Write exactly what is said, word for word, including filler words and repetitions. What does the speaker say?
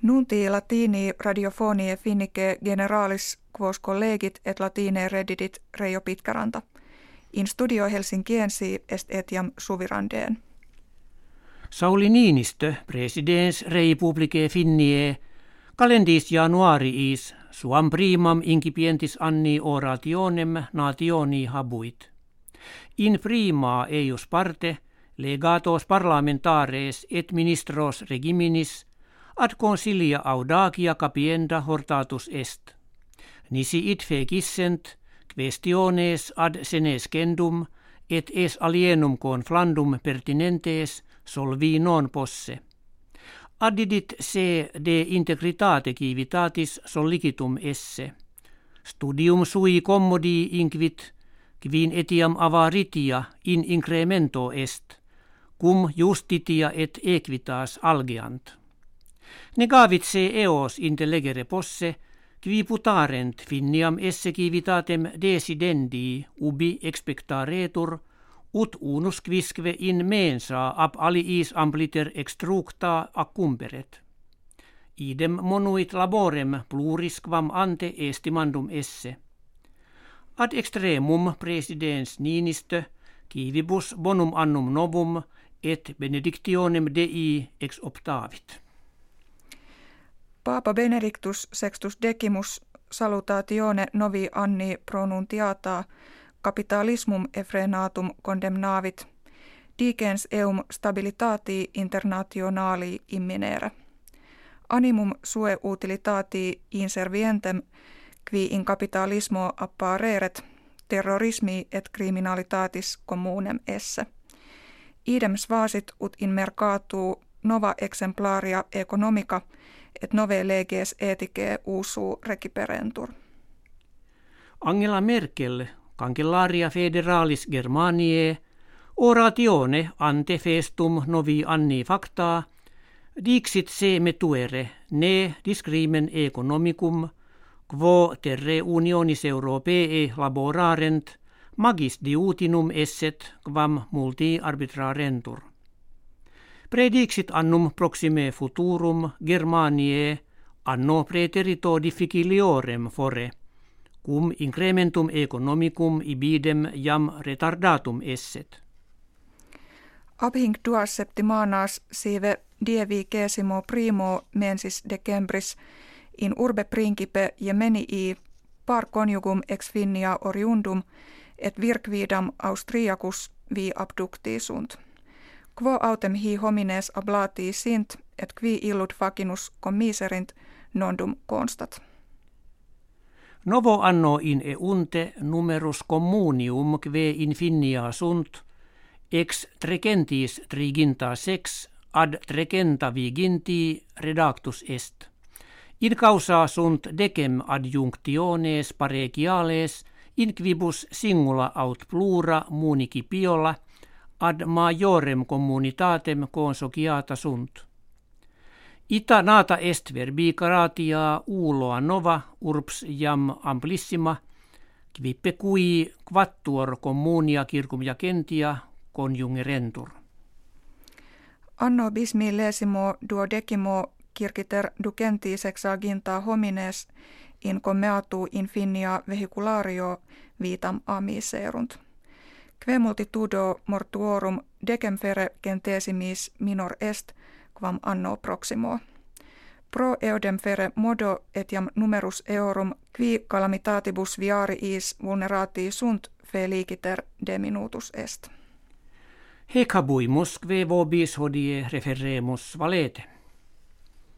Nunti latini radiofonie finnike generalis quos collegit et latine reddidit Reijo Pitkäranta. In studio Helsinkiensi est etiam suvirandeen. Sauli Niinistö, presidens rei publicae Finniae, calendis januariis suam primam incipientis anni orationem nationi habuit. In prima eius parte legatos parlamentares et ministros regiminis ad consilia audacia capienda hortatus est. Nisi it fecissent questiones ad senescendum et es alienum conflandum pertinentes solvi non posse. Addidit se de integritate civitatis sollicitum esse. Studium sui commodi inquit, quin etiam avaritia in incremento est, cum justitia et equitas algeant. Negavit se eos intellegere posse, qui putarent Finniam esse civitatem desidendi ubi expectaretur, ut unus quisque in mensa ab aliis ampliter extructa accumberet. Idem monuit laborem pluris quam ante estimandum esse. Ad extremum presidens Niinistö civibus bonum annum novum et benedictionem Dei ex optavit. Papa Benedictus sextus decimus salutatione novi anni pronuntiata capitalismum effrenatum condemnavit, digens eum stabilitati internationali imminere. Animum sue utilitati inservientem, qui in capitalismo appareret, terrorismi et criminalitatis communem esse. Idem svasit ut in mercatu nova exemplaria economica et nove leges eticae usu reciperentur. Angela Merkel, Cancellaria federalis Germaniae, oratione ante festum novi anni facta, dixit se metuere ne discrimen economicum, quo terre unionis Europae laborarent, magis diutinum esset quam multi arbitrarentur. Predixit annum proxime futurum Germaniae anno praeterito difficiliorem fore, cum incrementum economicum ibidem jam retardatum esset. Abhinc duas septimanas sive dievicesimo primo mensis decembris in urbe principe Jemenii par conjugum ex Finnia oriundum et virquidam Austriacus vi abducti sunt. Quo autem hi homines ablati sint et qui illud facinus commiserint nondum constat. Novo anno in eunte numerus communium kve in Finnia sunt, ex trecentis triginta sex ad trecenta viginti redactus est. In causa sunt decem adjunctiones paregiales in quibus singula aut plura municipiola ad majorem communitatem consociata sunt. Ita nata est verbi caratia uloa nova urbs jam amplissima, quippe cui quattuor communia circum jacentia conjungerentur. Anno bismillesimo duodecimo circiter ducenti sexaginta homines in commeatu in Finnia vehiculario vitam amiserunt. Kve multitudo mortuorum decem fere centesimis minor est, quam anno proximo. Pro eodem fere modo etiam numerus eorum qui calamitatibus viariis vulnerati sunt feliciter diminutus est. Hec habuimus kve vobis hodie referemus valete.